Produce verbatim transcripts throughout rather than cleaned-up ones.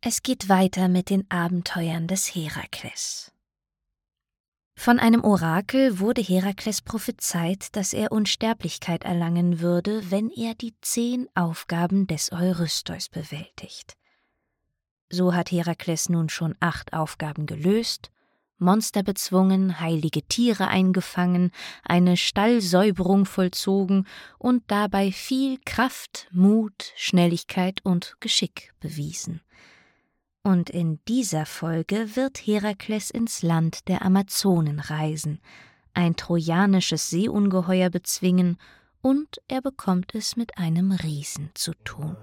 Es geht weiter mit den Abenteuern des Herakles. Von einem Orakel wurde Herakles prophezeit, dass er Unsterblichkeit erlangen würde, wenn er die zehn Aufgaben des Eurystheus bewältigt. So hat Herakles nun schon acht Aufgaben gelöst, Monster bezwungen, heilige Tiere eingefangen, eine Stallsäuberung vollzogen und dabei viel Kraft, Mut, Schnelligkeit und Geschick bewiesen. Und in dieser Folge wird Herakles ins Land der Amazonen reisen, ein trojanisches Seeungeheuer bezwingen und er bekommt es mit einem Riesen zu tun.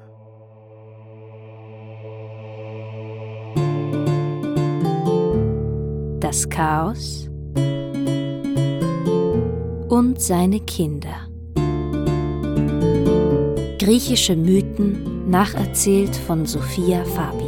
Das Chaos und seine Kinder. Griechische Mythen, nacherzählt von Sophia Fabian.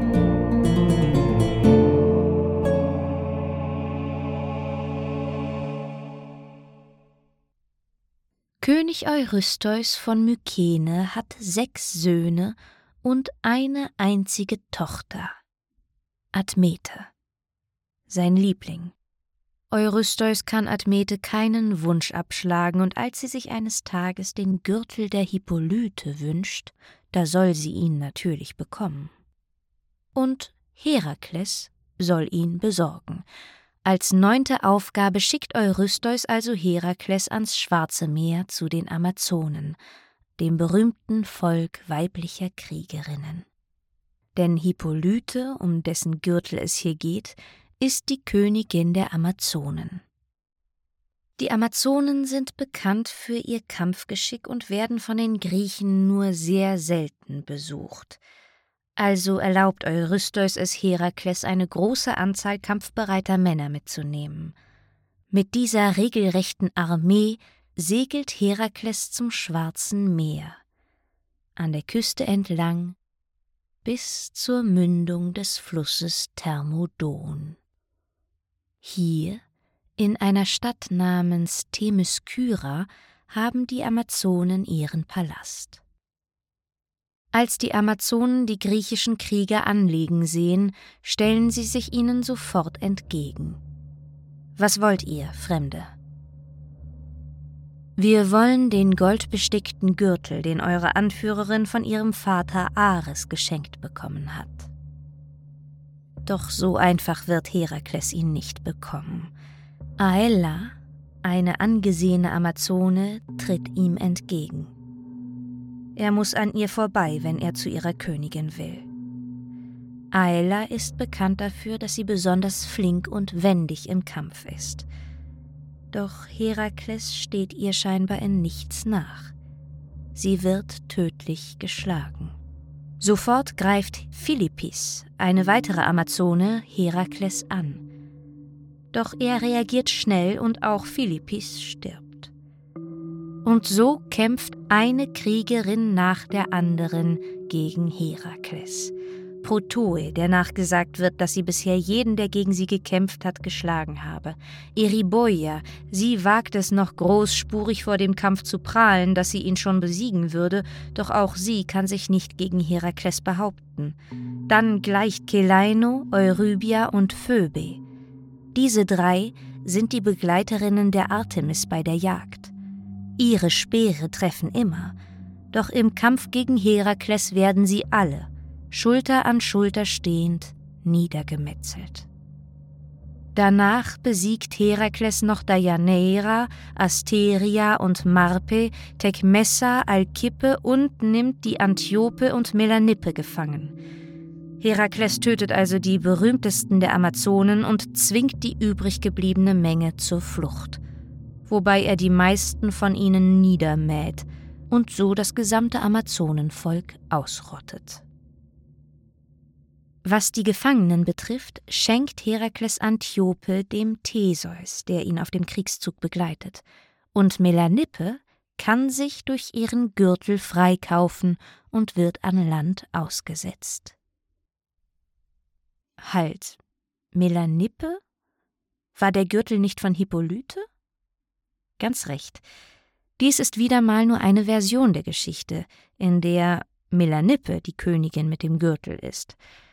König Eurystheus von Mykene hat sechs Söhne und eine einzige Tochter, Admete, sein Liebling. Eurystheus kann Admete keinen Wunsch abschlagen, und als sie sich eines Tages den Gürtel der Hippolyte wünscht, da soll sie ihn natürlich bekommen. Und Herakles soll ihn besorgen. Als neunte Aufgabe schickt Eurystheus also Herakles ans Schwarze Meer zu den Amazonen, dem berühmten Volk weiblicher Kriegerinnen. Denn Hippolyte, um dessen Gürtel es hier geht, ist die Königin der Amazonen. Die Amazonen sind bekannt für ihr Kampfgeschick und werden von den Griechen nur sehr selten besucht. Also erlaubt Eurystheus es Herakles, eine große Anzahl kampfbereiter Männer mitzunehmen. Mit dieser regelrechten Armee segelt Herakles zum Schwarzen Meer, an der Küste entlang bis zur Mündung des Flusses Thermodon. Hier, in einer Stadt namens Themyskyra, haben die Amazonen ihren Palast. Als die Amazonen die griechischen Krieger anlegen sehen, stellen sie sich ihnen sofort entgegen. »Was wollt ihr, Fremde?« »Wir wollen den goldbestickten Gürtel, den eure Anführerin von ihrem Vater Ares geschenkt bekommen hat.« Doch so einfach wird Herakles ihn nicht bekommen. Aella, eine angesehene Amazone, tritt ihm entgegen. Er muss an ihr vorbei, wenn er zu ihrer Königin will. Aella ist bekannt dafür, dass sie besonders flink und wendig im Kampf ist. Doch Herakles steht ihr scheinbar in nichts nach. Sie wird tödlich geschlagen. Sofort greift Philippis, eine weitere Amazone, Herakles an. Doch er reagiert schnell und auch Philippis stirbt. Und so kämpft eine Kriegerin nach der anderen gegen Herakles. Protoe, der nachgesagt wird, dass sie bisher jeden, der gegen sie gekämpft hat, geschlagen habe. Eriboia, sie wagt es noch großspurig vor dem Kampf zu prahlen, dass sie ihn schon besiegen würde, doch auch sie kann sich nicht gegen Herakles behaupten. Dann gleicht Celaeno, Eurybia und Phoebe. Diese drei sind die Begleiterinnen der Artemis bei der Jagd. Ihre Speere treffen immer, doch im Kampf gegen Herakles werden sie alle, Schulter an Schulter stehend, niedergemetzelt. Danach besiegt Herakles noch Deianeira, Asteria und Marpe, Tecmessa, Alkippe und nimmt die Antiope und Melanippe gefangen. Herakles tötet also die berühmtesten der Amazonen und zwingt die übrig gebliebene Menge zur Flucht, wobei er die meisten von ihnen niedermäht und so das gesamte Amazonenvolk ausrottet. Was die Gefangenen betrifft, schenkt Herakles Antiope dem Theseus, der ihn auf dem Kriegszug begleitet, und Melanippe kann sich durch ihren Gürtel freikaufen und wird an Land ausgesetzt. Halt, Melanippe? War der Gürtel nicht von Hippolyte? Ganz recht. Dies ist wieder mal nur eine Version der Geschichte, in der Melanippe die Königin mit dem Gürtel ist.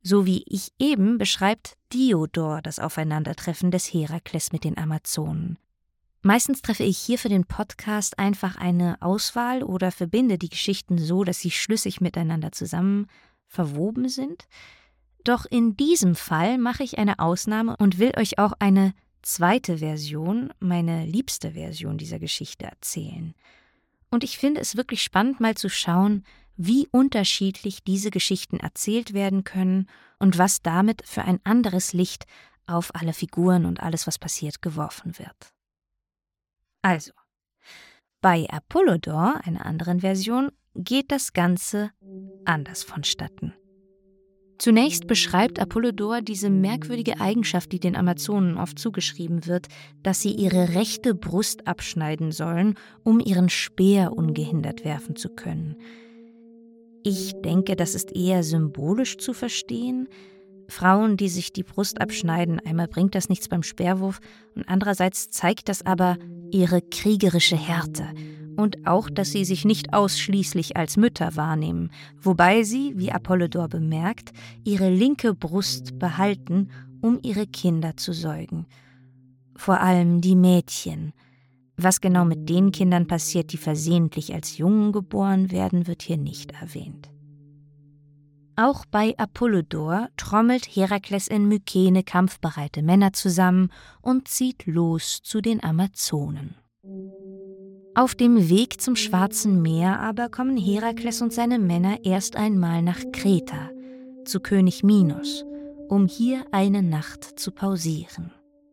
So wie ich eben beschreibt Diodor das Aufeinandertreffen des Herakles mit den Amazonen. Meistens treffe ich hier für den Podcast einfach eine Auswahl oder verbinde die Geschichten so, dass sie schlüssig miteinander zusammen verwoben sind. Doch in diesem Fall mache ich eine Ausnahme und will euch auch eine zweite Version, meine liebste Version dieser Geschichte erzählen. Und ich finde es wirklich spannend, mal zu schauen, wie unterschiedlich diese Geschichten erzählt werden können und was damit für ein anderes Licht auf alle Figuren und alles, was passiert, geworfen wird. Also, bei Apollodor, einer anderen Version, geht das Ganze anders vonstatten. Zunächst beschreibt Apollodor diese merkwürdige Eigenschaft, die den Amazonen oft zugeschrieben wird, dass sie ihre rechte Brust abschneiden sollen, um ihren Speer ungehindert werfen zu können. Ich denke, das ist eher symbolisch zu verstehen. Frauen, die sich die Brust abschneiden, einmal bringt das nichts beim Speerwurf und andererseits zeigt das aber ihre kriegerische Härte und auch, dass sie sich nicht ausschließlich als Mütter wahrnehmen, wobei sie, wie Apollodor bemerkt, ihre linke Brust behalten, um ihre Kinder zu säugen. Vor allem die Mädchen. Was genau mit den Kindern passiert, die versehentlich als Jungen geboren werden, wird hier nicht erwähnt. Auch bei Apollodor trommelt Herakles in Mykene kampfbereite Männer zusammen und zieht los zu den Amazonen. Auf dem Weg zum Schwarzen Meer aber kommen Herakles und seine Männer erst einmal nach Kreta, zu König Minos, um hier eine Nacht zu pausieren.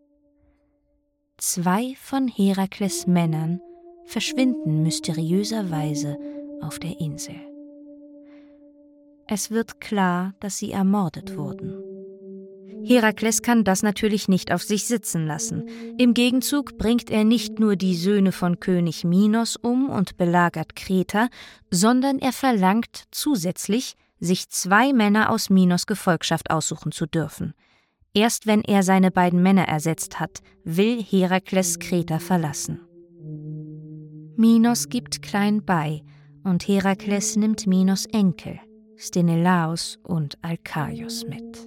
Zwei von Herakles Männern verschwinden mysteriöserweise auf der Insel. Es wird klar, dass sie ermordet wurden. Herakles kann das natürlich nicht auf sich sitzen lassen. Im Gegenzug bringt er nicht nur die Söhne von König Minos um und belagert Kreta, sondern er verlangt zusätzlich, sich zwei Männer aus Minos Gefolgschaft aussuchen zu dürfen. Erst wenn er seine beiden Männer ersetzt hat, will Herakles Kreta verlassen. Minos gibt klein bei und Herakles nimmt Minos Enkel, Sthenelaos und Alkaios mit.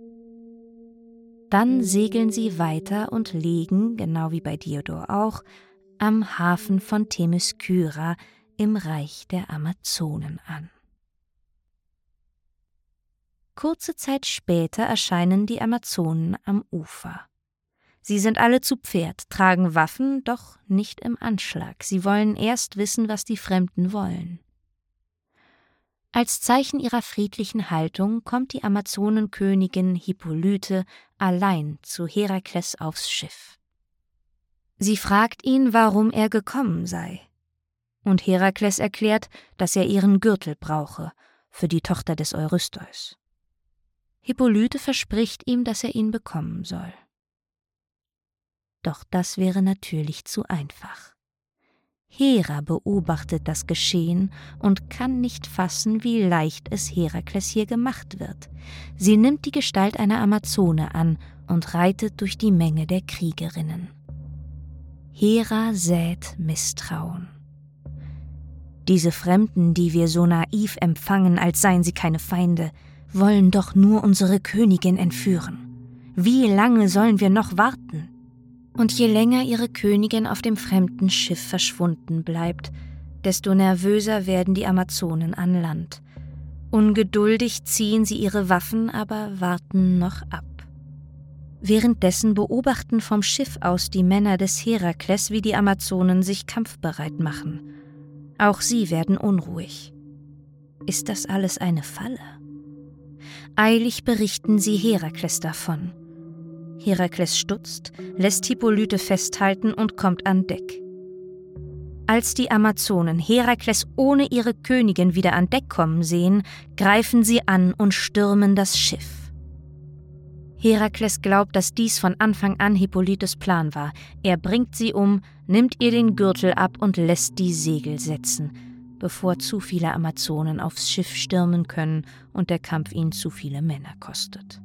Dann segeln sie weiter und legen, genau wie bei Diodor auch, am Hafen von Themyskyra im Reich der Amazonen an. Kurze Zeit später erscheinen die Amazonen am Ufer. Sie sind alle zu Pferd, tragen Waffen, doch nicht im Anschlag. Sie wollen erst wissen, was die Fremden wollen. Als Zeichen ihrer friedlichen Haltung kommt die Amazonenkönigin Hippolyte allein zu Herakles aufs Schiff. Sie fragt ihn, warum er gekommen sei. Und Herakles erklärt, dass er ihren Gürtel brauche, für die Tochter des Eurystheus. Hippolyte verspricht ihm, dass er ihn bekommen soll. Doch das wäre natürlich zu einfach. Hera beobachtet das Geschehen und kann nicht fassen, wie leicht es Herakles hier gemacht wird. Sie nimmt die Gestalt einer Amazone an und reitet durch die Menge der Kriegerinnen. Hera sät Misstrauen. Diese Fremden, die wir so naiv empfangen, als seien sie keine Feinde, wollen doch nur unsere Königin entführen. Wie lange sollen wir noch warten? Und je länger ihre Königin auf dem fremden Schiff verschwunden bleibt, desto nervöser werden die Amazonen an Land. Ungeduldig ziehen sie ihre Waffen, aber warten noch ab. Währenddessen beobachten vom Schiff aus die Männer des Herakles, wie die Amazonen sich kampfbereit machen. Auch sie werden unruhig. Ist das alles eine Falle? Eilig berichten sie Herakles davon. Herakles stutzt, lässt Hippolyte festhalten und kommt an Deck. Als die Amazonen Herakles ohne ihre Königin wieder an Deck kommen sehen, greifen sie an und stürmen das Schiff. Herakles glaubt, dass dies von Anfang an Hippolytes Plan war. Er bringt sie um, nimmt ihr den Gürtel ab und lässt die Segel setzen, bevor zu viele Amazonen aufs Schiff stürmen können und der Kampf ihnen zu viele Männer kostet.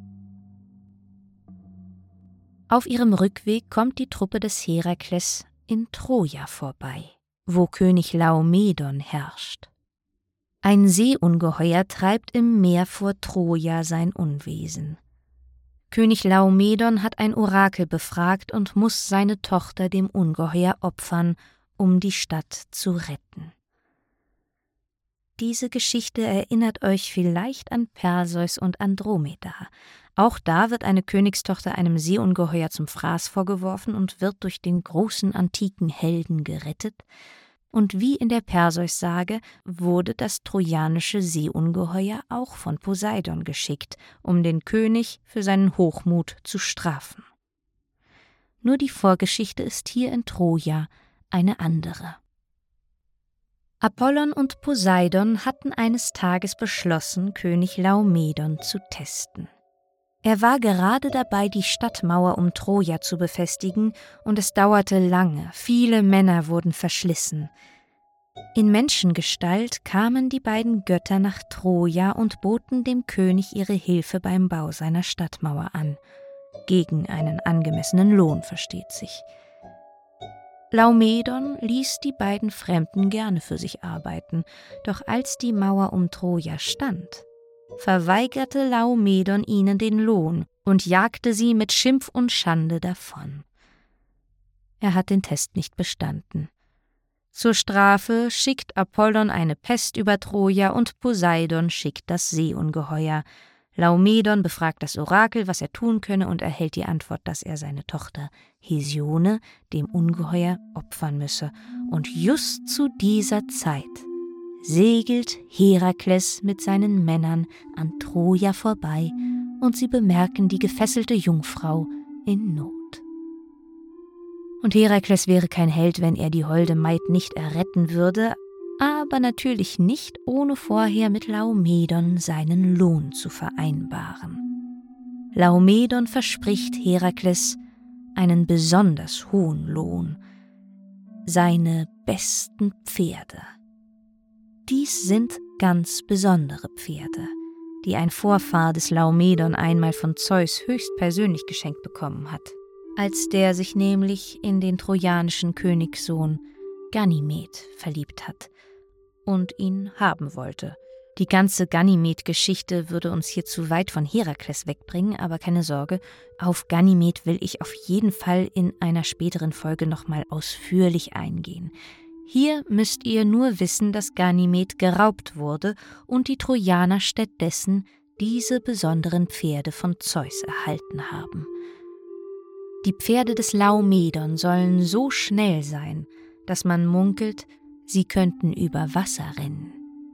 Auf ihrem Rückweg kommt die Truppe des Herakles in Troja vorbei, wo König Laomedon herrscht. Ein Seeungeheuer treibt im Meer vor Troja sein Unwesen. König Laomedon hat ein Orakel befragt und muss seine Tochter dem Ungeheuer opfern, um die Stadt zu retten. Diese Geschichte erinnert euch vielleicht an Perseus und Andromeda. Auch da wird eine Königstochter einem Seeungeheuer zum Fraß vorgeworfen und wird durch den großen antiken Helden gerettet. Und wie in der Perseus-Sage wurde das trojanische Seeungeheuer auch von Poseidon geschickt, um den König für seinen Hochmut zu strafen. Nur die Vorgeschichte ist hier in Troja eine andere. Apollon und Poseidon hatten eines Tages beschlossen, König Laomedon zu testen. Er war gerade dabei, die Stadtmauer um Troja zu befestigen, und es dauerte lange, viele Männer wurden verschlissen. In Menschengestalt kamen die beiden Götter nach Troja und boten dem König ihre Hilfe beim Bau seiner Stadtmauer an. Gegen einen angemessenen Lohn, versteht sich. Laomedon ließ die beiden Fremden gerne für sich arbeiten, doch als die Mauer um Troja stand, verweigerte Laomedon ihnen den Lohn und jagte sie mit Schimpf und Schande davon. Er hat den Test nicht bestanden. Zur Strafe schickt Apollon eine Pest über Troja und Poseidon schickt das Seeungeheuer. Laomedon befragt das Orakel, was er tun könne, und erhält die Antwort, dass er seine Tochter Hesione dem Ungeheuer opfern müsse. Und just zu dieser Zeit segelt Herakles mit seinen Männern an Troja vorbei, und sie bemerken die gefesselte Jungfrau in Not. Und Herakles wäre kein Held, wenn er die holde Maid nicht erretten würde, aber natürlich nicht, ohne vorher mit Laomedon seinen Lohn zu vereinbaren. Laomedon verspricht Herakles einen besonders hohen Lohn: seine besten Pferde. Dies sind ganz besondere Pferde, die ein Vorfahr des Laomedon einmal von Zeus höchstpersönlich geschenkt bekommen hat, als der sich nämlich in den trojanischen Königssohn Ganymed verliebt hat und ihn haben wollte. Die ganze Ganymed-Geschichte würde uns hier zu weit von Herakles wegbringen, aber keine Sorge, auf Ganymed will ich auf jeden Fall in einer späteren Folge nochmal ausführlich eingehen. Hier müsst ihr nur wissen, dass Ganymed geraubt wurde und die Trojaner stattdessen diese besonderen Pferde von Zeus erhalten haben. Die Pferde des Laomedon sollen so schnell sein, dass man munkelt, sie könnten über Wasser rennen.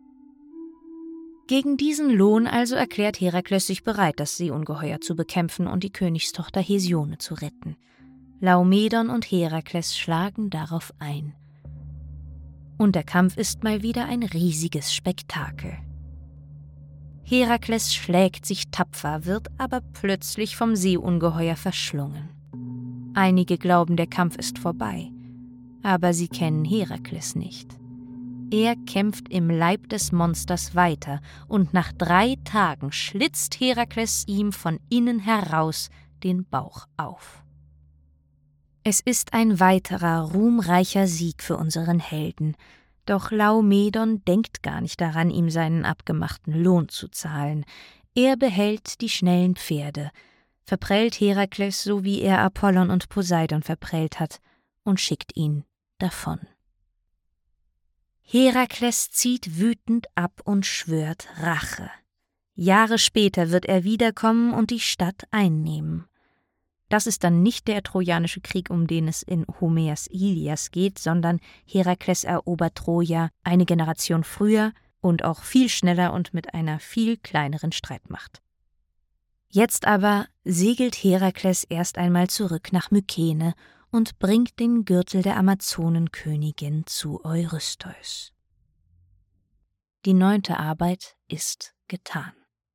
Gegen diesen Lohn also erklärt Herakles sich bereit, das Seeungeheuer zu bekämpfen und die Königstochter Hesione zu retten. Laomedon und Herakles schlagen darauf ein. Und der Kampf ist mal wieder ein riesiges Spektakel. Herakles schlägt sich tapfer, wird aber plötzlich vom Seeungeheuer verschlungen. Einige glauben, der Kampf ist vorbei, aber sie kennen Herakles nicht. Er kämpft im Leib des Monsters weiter, und nach drei Tagen schlitzt Herakles ihm von innen heraus den Bauch auf. Es ist ein weiterer ruhmreicher Sieg für unseren Helden, doch Laomedon denkt gar nicht daran, ihm seinen abgemachten Lohn zu zahlen. Er behält die schnellen Pferde, verprellt Herakles, so wie er Apollon und Poseidon verprellt hat, und schickt ihn davon. Herakles zieht wütend ab und schwört Rache. Jahre später wird er wiederkommen und die Stadt einnehmen. Das ist dann nicht der Trojanische Krieg, um den es in Homers Ilias geht, sondern Herakles erobert Troja eine Generation früher und auch viel schneller und mit einer viel kleineren Streitmacht. Jetzt aber segelt Herakles erst einmal zurück nach Mykene und bringt den Gürtel der Amazonenkönigin zu Eurystheus. Die neunte Arbeit ist getan.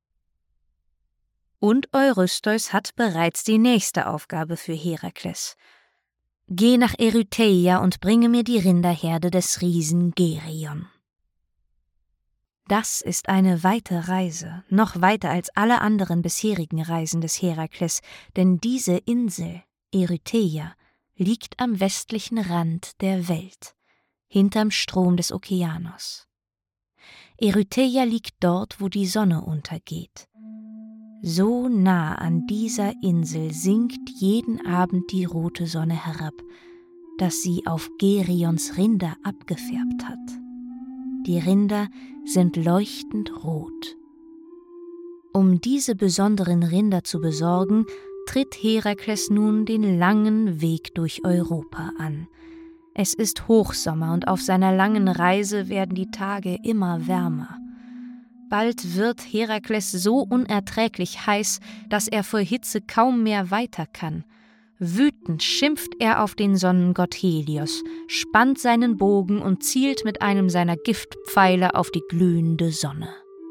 Und Eurystheus hat bereits die nächste Aufgabe für Herakles. Geh nach Erytheia und bringe mir die Rinderherde des Riesen Geryon. Das ist eine weite Reise, noch weiter als alle anderen bisherigen Reisen des Herakles, denn diese Insel, Erytheia, liegt am westlichen Rand der Welt, hinterm Strom des Okeanos. Erytheia liegt dort, wo die Sonne untergeht. So nah an dieser Insel sinkt jeden Abend die rote Sonne herab, dass sie auf Gerions Rinder abgefärbt hat. Die Rinder sind leuchtend rot. Um diese besonderen Rinder zu besorgen, tritt Herakles nun den langen Weg durch Europa an. Es ist Hochsommer und auf seiner langen Reise werden die Tage immer wärmer. Bald wird Herakles so unerträglich heiß, dass er vor Hitze kaum mehr weiter kann. Wütend schimpft er auf den Sonnengott Helios, spannt seinen Bogen und zielt mit einem seiner Giftpfeile auf die glühende Sonne.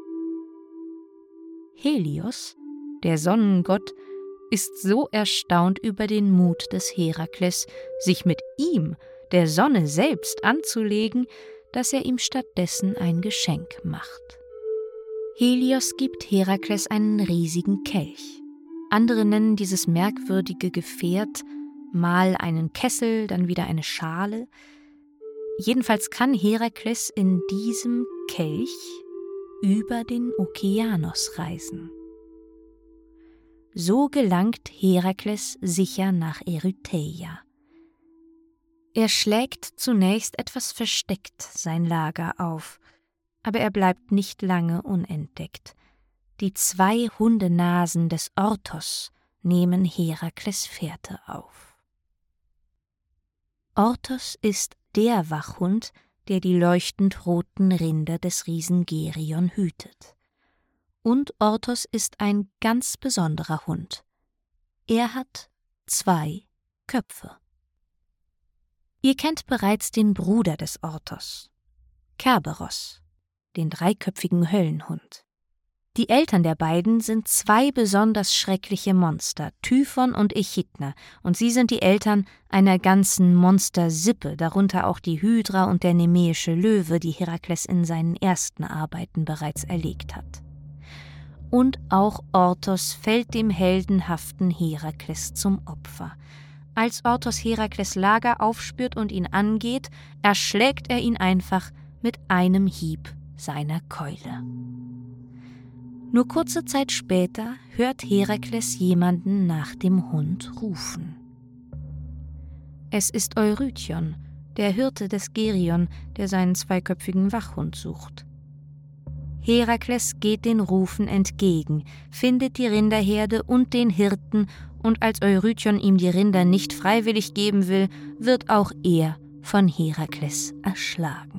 Helios, der Sonnengott, ist so erstaunt über den Mut des Herakles, sich mit ihm, der Sonne selbst, anzulegen, dass er ihm stattdessen ein Geschenk macht. Helios gibt Herakles einen riesigen Kelch. Andere nennen dieses merkwürdige Gefährt mal einen Kessel, dann wieder eine Schale. Jedenfalls kann Herakles in diesem Kelch über den Okeanos reisen. So gelangt Herakles sicher nach Erytheia. Er schlägt zunächst etwas versteckt sein Lager auf, aber er bleibt nicht lange unentdeckt. Die zwei Hundenasen des Orthos nehmen Herakles Fährte auf. Orthos ist der Wachhund, der die leuchtend roten Rinder des Riesen Gerion hütet. Und Orthos ist ein ganz besonderer Hund. Er hat zwei Köpfe. Ihr kennt bereits den Bruder des Orthos, Kerberos, den dreiköpfigen Höllenhund. Die Eltern der beiden sind zwei besonders schreckliche Monster, Typhon und Echidna, und sie sind die Eltern einer ganzen Monstersippe, darunter auch die Hydra und der nemäische Löwe, die Herakles in seinen ersten Arbeiten bereits erlegt hat. Und auch Orthos fällt dem heldenhaften Herakles zum Opfer. Als Orthos Herakles Lager aufspürt und ihn angeht, erschlägt er ihn einfach mit einem Hieb seiner Keule. Nur kurze Zeit später hört Herakles jemanden nach dem Hund rufen. Es ist Eurytion, der Hirte des Gerion, der seinen zweiköpfigen Wachhund sucht. Herakles geht den Rufen entgegen, findet die Rinderherde und den Hirten, und als Eurytion ihm die Rinder nicht freiwillig geben will, wird auch er von Herakles erschlagen.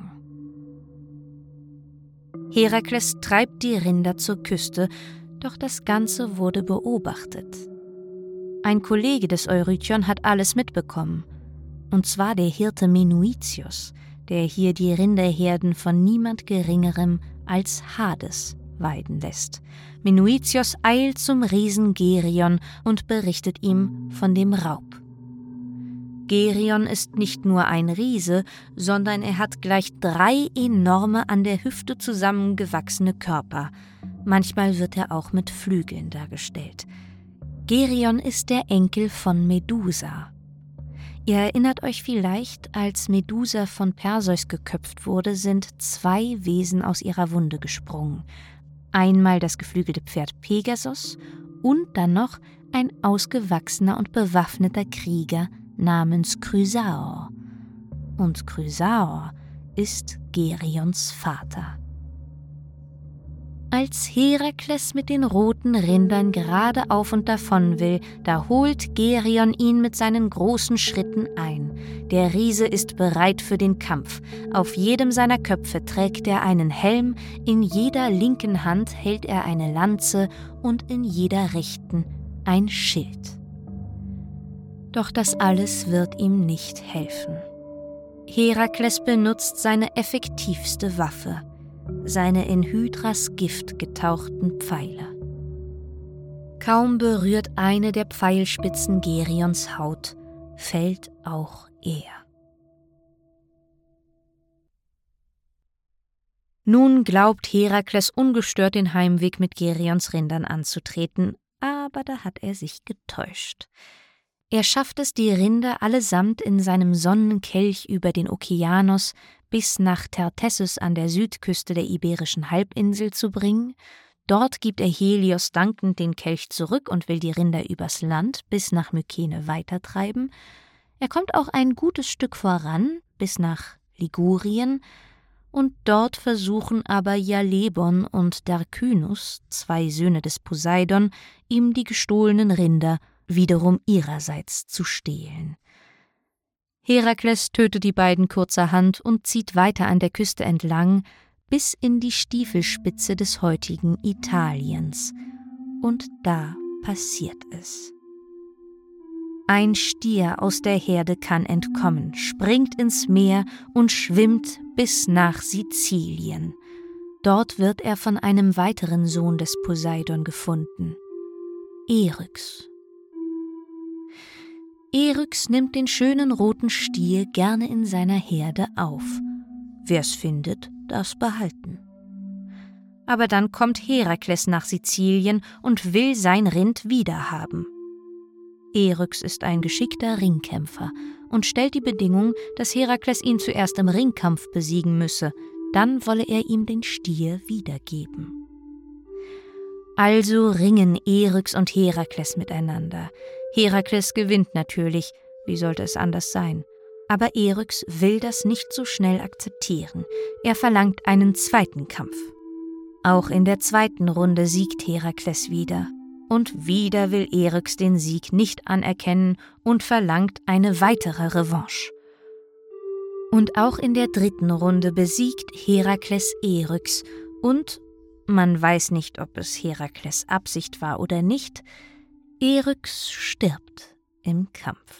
Herakles treibt die Rinder zur Küste, doch das Ganze wurde beobachtet. Ein Kollege des Eurytion hat alles mitbekommen, und zwar der Hirte Menuitius, der hier die Rinderherden von niemand Geringerem als Hades weiden lässt. Menuitius eilt zum Riesen Gerion und berichtet ihm von dem Raub. Gerion ist nicht nur ein Riese, sondern er hat gleich drei enorme, an der Hüfte zusammengewachsene Körper. Manchmal wird er auch mit Flügeln dargestellt. Gerion ist der Enkel von Medusa. Ihr erinnert euch vielleicht, als Medusa von Perseus geköpft wurde, sind zwei Wesen aus ihrer Wunde gesprungen. Einmal das geflügelte Pferd Pegasus und dann noch ein ausgewachsener und bewaffneter Krieger namens Chrysaor. Und Chrysaor ist Gerions Vater. Als Herakles mit den roten Rindern gerade auf und davon will, da holt Gerion ihn mit seinen großen Schritten ein. Der Riese ist bereit für den Kampf. Auf jedem seiner Köpfe trägt er einen Helm, in jeder linken Hand hält er eine Lanze und in jeder rechten ein Schild. Doch das alles wird ihm nicht helfen. Herakles benutzt seine effektivste Waffe, seine in Hydras Gift getauchten Pfeile. Kaum berührt eine der Pfeilspitzen Gerions Haut, fällt auch er. Nun glaubt Herakles ungestört den Heimweg mit Gerions Rindern anzutreten, aber da hat er sich getäuscht. Er schafft es, die Rinder allesamt in seinem Sonnenkelch über den Okeanos bis nach Tertessus an der Südküste der Iberischen Halbinsel zu bringen. Dort gibt er Helios dankend den Kelch zurück und will die Rinder übers Land bis nach Mykene weitertreiben. Er kommt auch ein gutes Stück voran, bis nach Ligurien, und dort versuchen aber Ialebon und Darkynus, zwei Söhne des Poseidon, ihm die gestohlenen Rinder wiederum ihrerseits zu stehlen. Herakles tötet die beiden kurzerhand und zieht weiter an der Küste entlang, bis in die Stiefelspitze des heutigen Italiens. Und da passiert es. Ein Stier aus der Herde kann entkommen, springt ins Meer und schwimmt bis nach Sizilien. Dort wird er von einem weiteren Sohn des Poseidon gefunden, Eryx. Eryx nimmt den schönen roten Stier gerne in seiner Herde auf. Wer's findet, darf's behalten. Aber dann kommt Herakles nach Sizilien und will sein Rind wiederhaben. Eryx ist ein geschickter Ringkämpfer und stellt die Bedingung, dass Herakles ihn zuerst im Ringkampf besiegen müsse, dann wolle er ihm den Stier wiedergeben. Also ringen Eryx und Herakles miteinander. Herakles gewinnt natürlich, wie sollte es anders sein? Aber Eryx will das nicht so schnell akzeptieren. Er verlangt einen zweiten Kampf. Auch in der zweiten Runde siegt Herakles wieder. Und wieder will Eryx den Sieg nicht anerkennen und verlangt eine weitere Revanche. Und auch in der dritten Runde besiegt Herakles Eryx und, man weiß nicht, ob es Herakles Absicht war oder nicht, Eryx stirbt im Kampf.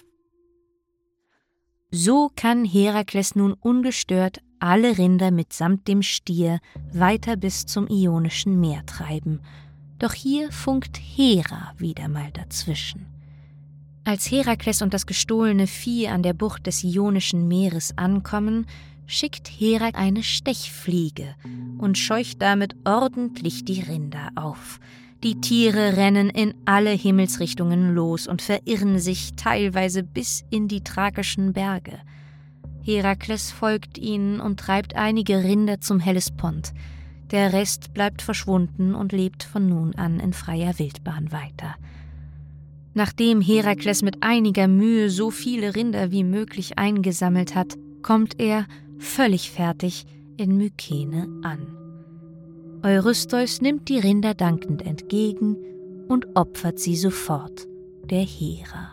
So kann Herakles nun ungestört alle Rinder mitsamt dem Stier weiter bis zum Ionischen Meer treiben. Doch hier funkt Hera wieder mal dazwischen. Als Herakles und das gestohlene Vieh an der Bucht des Ionischen Meeres ankommen, schickt Hera eine Stechfliege und scheucht damit ordentlich die Rinder auf. Die Tiere rennen in alle Himmelsrichtungen los und verirren sich teilweise bis in die thrakischen Berge. Herakles folgt ihnen und treibt einige Rinder zum Hellespont. Der Rest bleibt verschwunden und lebt von nun an in freier Wildbahn weiter. Nachdem Herakles mit einiger Mühe so viele Rinder wie möglich eingesammelt hat, kommt er, völlig fertig, in Mykene an. Eurystheus nimmt die Rinder dankend entgegen und opfert sie sofort der Hera.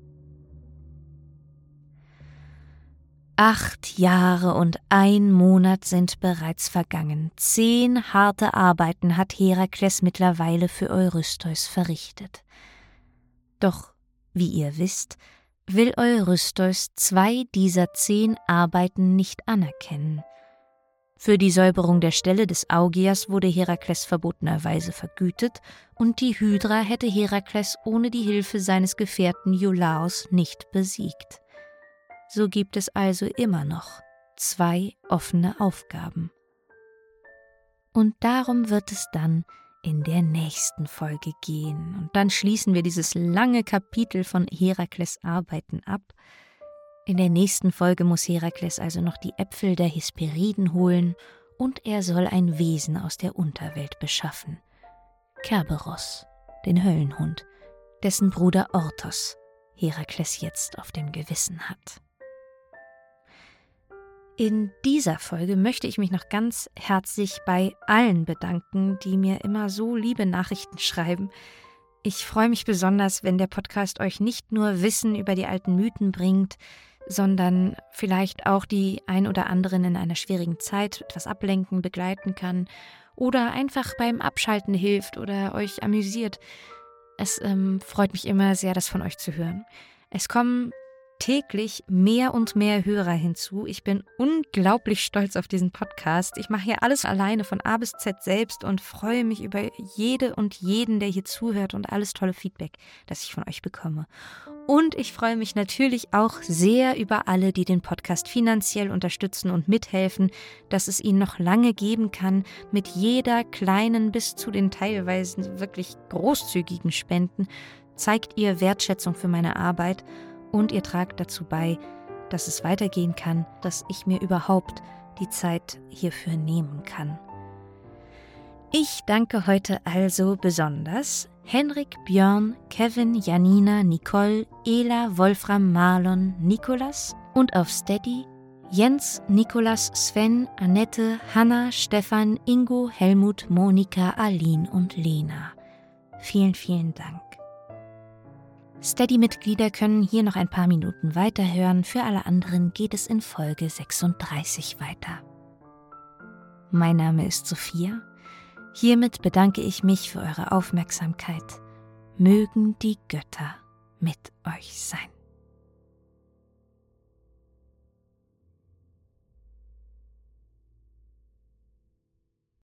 Acht Jahre und ein Monat sind bereits vergangen. Zehn harte Arbeiten hat Herakles mittlerweile für Eurystheus verrichtet. Doch, wie ihr wisst, will Eurystheus zwei dieser zehn Arbeiten nicht anerkennen. Für die Säuberung der Stelle des Augias wurde Herakles verbotenerweise vergütet und die Hydra hätte Herakles ohne die Hilfe seines Gefährten Iolaos nicht besiegt. So gibt es also immer noch zwei offene Aufgaben. Und darum wird es dann in der nächsten Folge gehen. Und dann schließen wir dieses lange Kapitel von Herakles Arbeiten ab. In der nächsten Folge muss Herakles also noch die Äpfel der Hesperiden holen und er soll ein Wesen aus der Unterwelt beschaffen. Kerberos, den Höllenhund, dessen Bruder Orthos Herakles jetzt auf dem Gewissen hat. In dieser Folge möchte ich mich noch ganz herzlich bei allen bedanken, die mir immer so liebe Nachrichten schreiben. Ich freue mich besonders, wenn der Podcast euch nicht nur Wissen über die alten Mythen bringt, sondern vielleicht auch die ein oder anderen in einer schwierigen Zeit etwas ablenken, begleiten kann oder einfach beim Abschalten hilft oder euch amüsiert. Es ähm, freut mich immer sehr, das von euch zu hören. Es kommen täglich mehr und mehr Hörer hinzu. Ich bin unglaublich stolz auf diesen Podcast. Ich mache hier alles alleine von A bis Z selbst und freue mich über jede und jeden, der hier zuhört und alles tolle Feedback, das ich von euch bekomme. Und ich freue mich natürlich auch sehr über alle, die den Podcast finanziell unterstützen und mithelfen, dass es ihn noch lange geben kann, mit jeder kleinen bis zu den teilweise wirklich großzügigen Spenden zeigt ihr Wertschätzung für meine Arbeit und ihr tragt dazu bei, dass es weitergehen kann, dass ich mir überhaupt die Zeit hierfür nehmen kann. Ich danke heute also besonders Henrik, Björn, Kevin, Janina, Nicole, Ela, Wolfram, Marlon, Nikolas und auf Steady Jens, Nikolas, Sven, Annette, Hanna, Stefan, Ingo, Helmut, Monika, Aline und Lena. Vielen, vielen Dank. Steady-Mitglieder können hier noch ein paar Minuten weiterhören, für alle anderen geht es in Folge sechsunddreißig weiter. Mein Name ist Sophia. Hiermit bedanke ich mich für eure Aufmerksamkeit. Mögen die Götter mit euch sein.